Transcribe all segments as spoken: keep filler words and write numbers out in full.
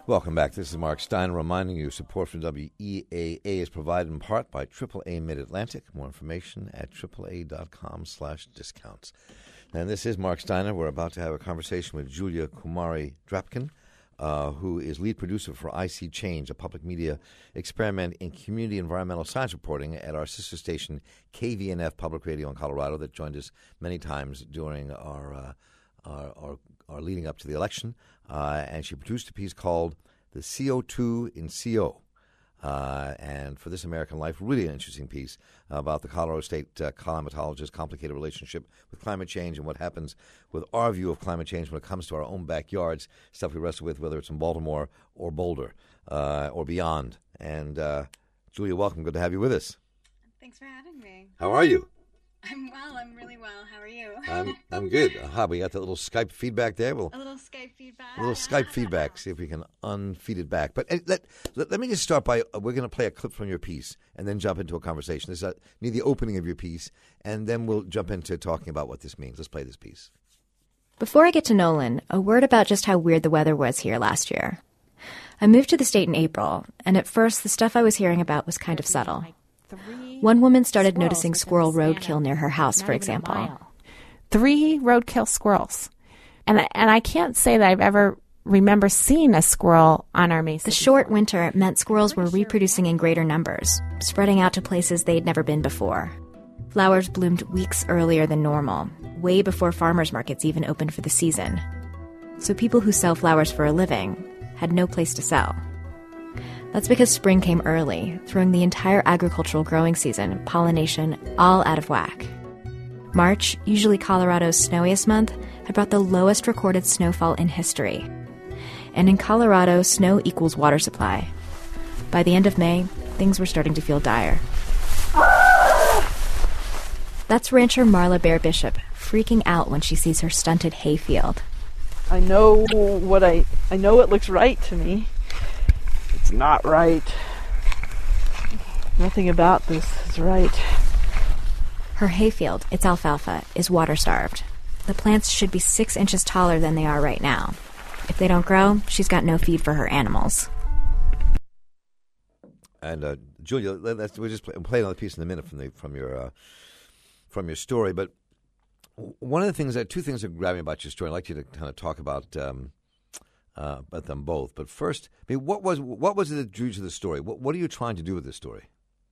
Welcome back. This is Mark Steiner reminding you support from W E A A is provided in part by triple A Mid-Atlantic. More information at triple A dot com slash discounts. And this is Mark Steiner. We're about to have a conversation with Julia Kumari Drapkin, uh, who is lead producer for I See Change, a public media experiment in community environmental science reporting at our sister station K V N F Public Radio in Colorado that joined us many times during our uh, our, our, our leading up to the election. Uh, and she produced a piece called The C O two in C O. Uh, and for This American Life, really an interesting piece about the Colorado State uh, climatologist's complicated relationship with climate change and what happens with our view of climate change when it comes to our own backyards, stuff we wrestle with, whether it's in Baltimore or Boulder uh, or beyond. And uh, Julia, welcome. Good to have you with us. Thanks for having me. How are you? I'm well. I'm really well. How are you? I'm I'm good. Aha, we got that little Skype feedback there. We'll, a little Skype feedback. A little Skype feedback. See if we can unfeed it back. But uh, let, let let me just start by uh, we're going to play a clip from your piece and then jump into a conversation. This is uh, near the opening of your piece, and then we'll jump into talking about what this means. Let's play this piece. Before I get to Nolan, a word about just how weird the weather was here last year. I moved to the state in April, and at first the stuff I was hearing about was kind of subtle. One woman started noticing squirrel roadkill near her house, for example. Three roadkill squirrels. And, and I can't say that I've ever remember seeing a squirrel on our mesa. The short winter meant squirrels were reproducing in greater numbers, spreading out to places they'd never been before. Flowers bloomed weeks earlier than normal, way before farmers markets even opened for the season. So people who sell flowers for a living had no place to sell. That's because spring came early, throwing the entire agricultural growing season, pollination, all out of whack. March, usually Colorado's snowiest month, had brought the lowest recorded snowfall in history. And in Colorado, snow equals water supply. By the end of May, things were starting to feel dire. That's rancher Marla Bear Bishop, freaking out when she sees her stunted hayfield. I know what I... I know it looks right to me. It's not right. Nothing about this is right. Her hayfield, it's alfalfa, is water-starved. The plants should be six inches taller than they are right now. If they don't grow, she's got no feed for her animals. And uh, Julia, let's, we'll just play, we'll play another piece in a minute from the from your uh, from your story. But one of the things, that two things that grab me about your story. I'd like you to kind of talk about um, uh, about them both. But first, I mean, what was what was it that drew you to the story? What what are you trying to do with this story?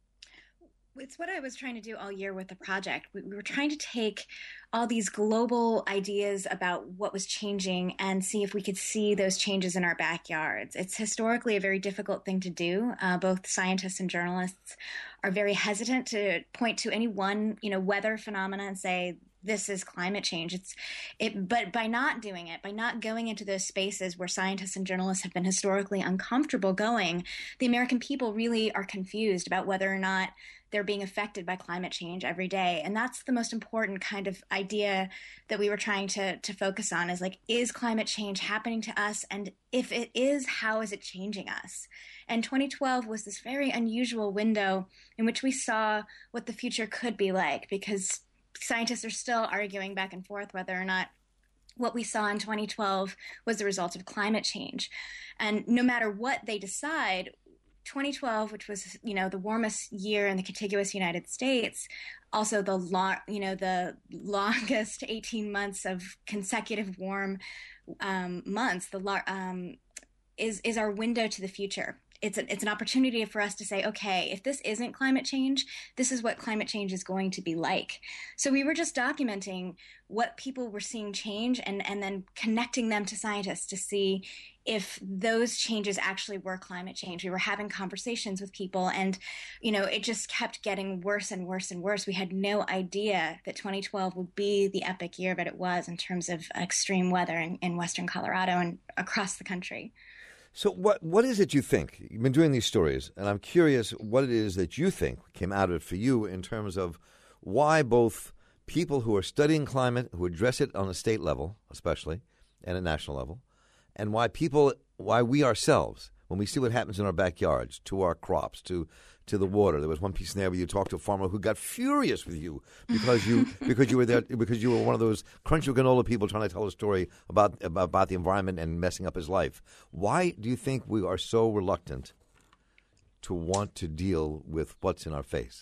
It's what I was trying to do all year with the project. We, we were trying to take all these global ideas about what was changing and see if we could see those changes in our backyards. It's historically a very difficult thing to do. Uh, both scientists and journalists are very hesitant to point to any one, you know, weather phenomena and say, this is climate change. It's it, but by not doing it, by not going into those spaces where scientists and journalists have been historically uncomfortable going, the American people really are confused about whether or not they're being affected by climate change every day. And that's the most important kind of idea that we were trying to, to focus on is like, is climate change happening to us? And if it is, how is it changing us? And twenty twelve was this very unusual window in which we saw what the future could be like, because scientists are still arguing back and forth whether or not what we saw in twenty twelve was the result of climate change. And no matter what they decide, twenty twelve, which was, you know, the warmest year in the contiguous United States, also the long, you know, the longest eighteen months of consecutive warm um, months, the um, is is our window to the future. It's an, it's an opportunity for us to say, okay, if this isn't climate change, this is what climate change is going to be like. So we were just documenting what people were seeing change and, and then connecting them to scientists to see if those changes actually were climate change. We were having conversations with people and, you know, it just kept getting worse and worse and worse. We had no idea that twenty twelve would be the epic year that it was in terms of extreme weather in, in Western Colorado and across the country. So what what is it you think? You've been doing these stories, and I'm curious what it is that you think came out of it for you in terms of why both people who are studying climate, who address it on a state level especially, and a national level, and why people, why we ourselves, when we see what happens in our backyards, to our crops, to to the water. There was one piece in there where you talked to a farmer who got furious with you because you because you were there because you were one of those crunchy granola people trying to tell a story about, about about the environment and messing up his life. Why do you think we are so reluctant to want to deal with what's in our face?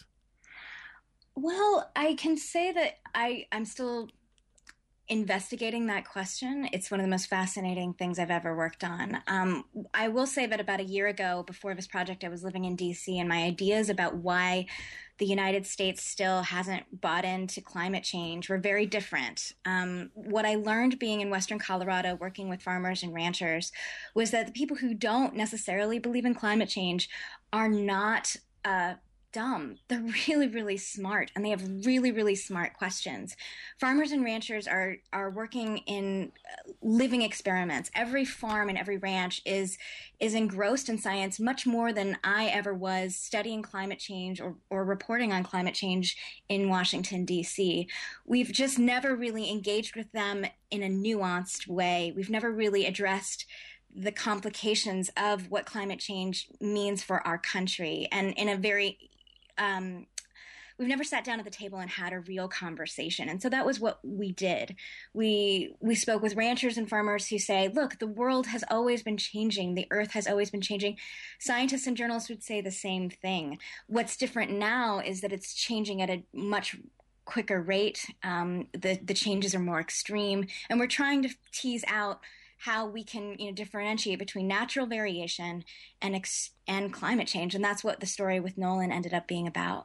Well, I can say that I, I'm still investigating that question. It's one of the most fascinating things I've ever worked on. Um, I will say that about a year ago, before this project, I was living in D C, and my ideas about why the United States still hasn't bought into climate change were very different. Um, what I learned being in Western Colorado, working with farmers and ranchers, was that the people who don't necessarily believe in climate change are not uh, dumb. They're really, really smart, and they have really, really smart questions. Farmers and ranchers are are working in living experiments. Every farm and every ranch is is engrossed in science much more than I ever was studying climate change or, or reporting on climate change in Washington, D C. We've just never really engaged with them in a nuanced way. We've never really addressed the complications of what climate change means for our country, and in a very Um, we've never sat down at the table and had a real conversation. And so that was what we did. We we spoke with ranchers and farmers who say, look, the world has always been changing. The earth has always been changing. Scientists and journalists would say the same thing. What's different now is that it's changing at a much quicker rate. Um, the, the changes are more extreme. And we're trying to tease out how we can, you know, differentiate between natural variation and ex- and climate change, and that's what the story with Nolan ended up being about.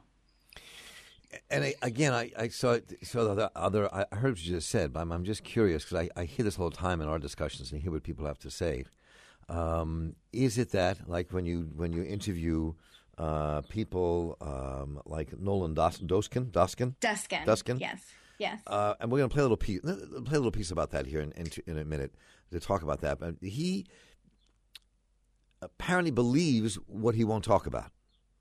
And I, again, I, I saw saw the other. I heard what you just said, but I'm, I'm just curious because I, I hear this all the time in our discussions and hear what people have to say. Um, is it that, like when you when you interview uh, people um, like Nolan Dos- Doskin, Doskin, Duskin, Duskin, yes, yes, uh, and we're going to play a little piece, play a little piece about that here in, in, in a minute to talk about that. But he apparently believes what he won't talk about.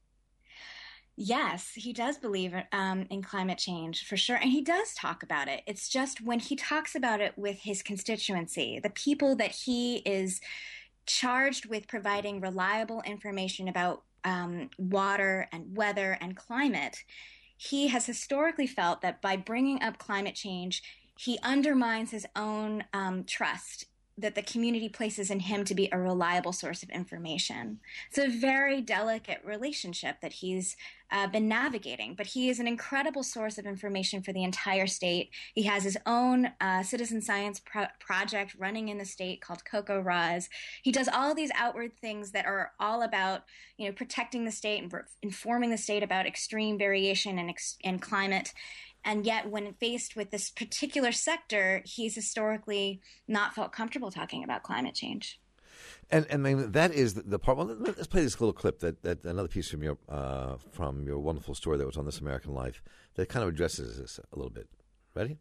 Yes, he does believe um, in climate change for sure. And he does talk about it. It's just when he talks about it with his constituency, the people that he is charged with providing reliable information about um, water and weather and climate, he has historically felt that by bringing up climate change, he undermines his own um, trust that the community places in him to be a reliable source of information. It's a very delicate relationship that he's uh, been navigating, but he is an incredible source of information for the entire state. He has his own uh, citizen science pro- project running in the state called CocoRa's. He does all of these outward things that are all about, you know, protecting the state and informing the state about extreme variation and, ex- and climate. And yet, when faced with this particular sector, he's historically not felt comfortable talking about climate change. And and I mean, that is the, the part. Well, let's play this little clip that, that another piece from your uh, from your wonderful story that was on This American Life that kind of addresses this a little bit. Ready?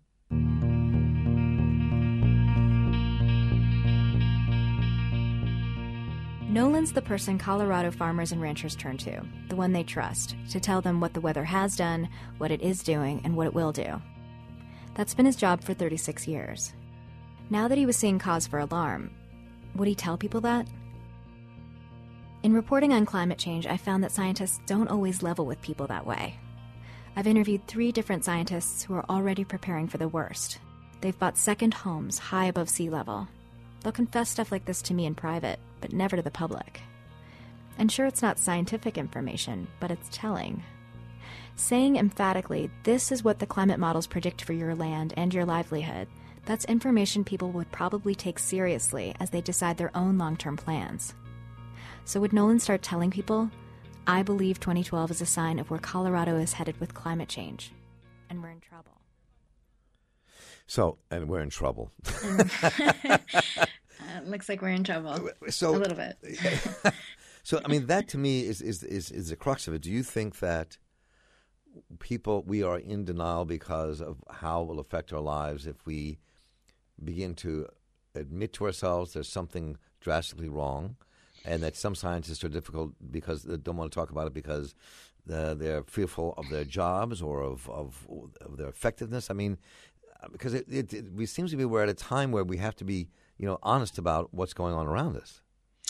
Nolan's the person Colorado farmers and ranchers turn to, the one they trust, to tell them what the weather has done, what it is doing, and what it will do. That's been his job for thirty-six years. Now that he was seeing cause for alarm, would he tell people that? In reporting on climate change, I found that scientists don't always level with people that way. I've interviewed three different scientists who are already preparing for the worst. They've bought second homes high above sea level. They'll confess stuff like this to me in private, but never to the public. And sure, it's not scientific information, but it's telling. Saying emphatically, this is what the climate models predict for your land and your livelihood, that's information people would probably take seriously as they decide their own long-term plans. So would Nolan start telling people, I believe twenty twelve is a sign of where Colorado is headed with climate change, and we're in trouble. So, and we're in trouble. uh, looks like we're in trouble. So, a little bit. So, I mean, that to me is, is, is, is the crux of it. Do you think that people, we are in denial because of how it will affect our lives if we begin to admit to ourselves there's something drastically wrong, and that some scientists are difficult because they don't want to talk about it because the, they're fearful of their jobs or of, of, of their effectiveness? I mean, because it, it, it, it seems to be we're at a time where we have to be, you know, honest about what's going on around us.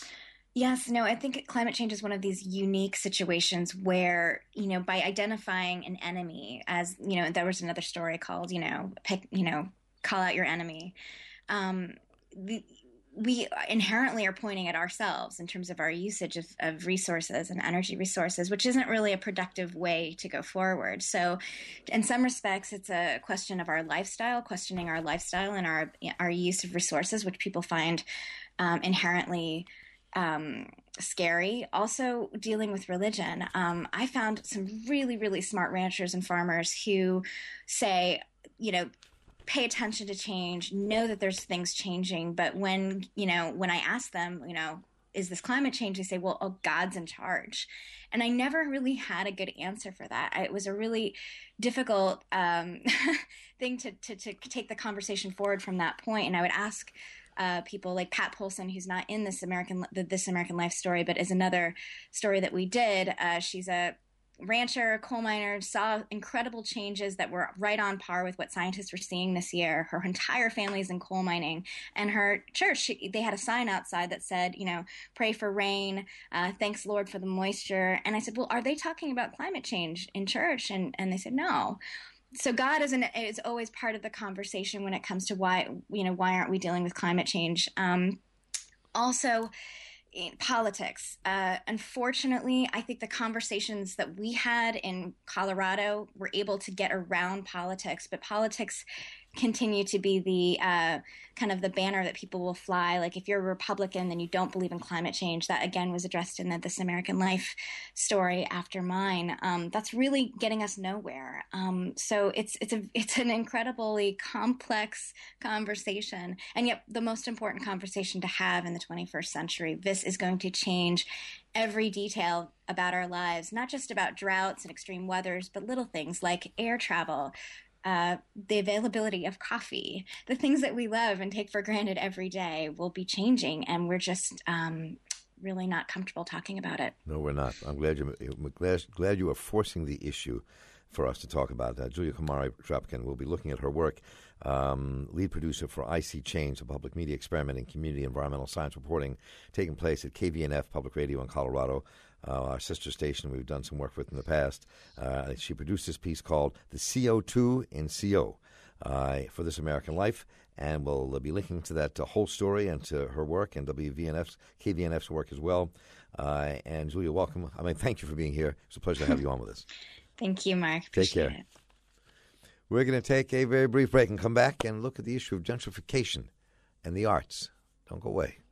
Yes, no, I think climate change is one of these unique situations where, you know, by identifying an enemy as, you know, there was another story called, you know, pick, you know, call out your enemy. Um, the, we inherently are pointing at ourselves in terms of our usage of, of resources and energy resources, which isn't really a productive way to go forward. So in some respects, it's a question of our lifestyle, questioning our lifestyle and our, our use of resources, which people find um, inherently um, scary. Also dealing with religion. Um, I found some really, really smart ranchers and farmers who say, you know, pay attention to change, know that there's things changing. But when, you know, when I ask them, you know, is this climate change? They say, well, oh, God's in charge. And I never really had a good answer for that. I, it was a really difficult um, thing to, to, to take the conversation forward from that point. And I would ask uh, people like Pat Polson, who's not in this American, the This American Life story, but is another story that we did. Uh, she's a rancher, coal miner, saw incredible changes that were right on par with what scientists were seeing this year. Her entire family's in coal mining, and her church, she, they had a sign outside that said, you know, pray for rain, uh, thanks Lord for the moisture. And I said, well, are they talking about climate change in church? And and they said, no. So God is, an, is always part of the conversation when it comes to why, you know, why aren't we dealing with climate change? Um, also, in politics. Uh, unfortunately, I think the conversations that we had in Colorado were able to get around politics, but politics continue to be the uh, kind of the banner that people will fly. Like if you're a Republican, then you don't believe in climate change. That again was addressed in the This American Life story after mine. Um, that's really getting us nowhere. Um, so it's it's a it's an incredibly complex conversation, and yet the most important conversation to have in the twenty-first century. This is going to change every detail about our lives, not just about droughts and extreme weathers, but little things like air travel, Uh, the availability of coffee, the things that we love and take for granted every day will be changing, and we're just um, really not comfortable talking about it. No, we're not. I'm glad you I'm glad, glad you are forcing the issue for us to talk about. Uh, Julia Komari-Trepkin will be looking at her work, um, lead producer for I See Change, a public media experiment in community environmental science reporting taking place at K V N F Public Radio in Colorado. Uh, our sister station we've done some work with in the past. Uh, she produced this piece called The C O two in C O uh, for This American Life, and we'll uh, be linking to that uh, whole story and to her work and W V N F's, K V N F's work as well. Uh, and Julia, welcome. I mean, thank you for being here. It's a pleasure to have you on with us. Thank you, Mark. Take care. It. We're going to take a very brief break and come back and look at the issue of gentrification and the arts. Don't go away.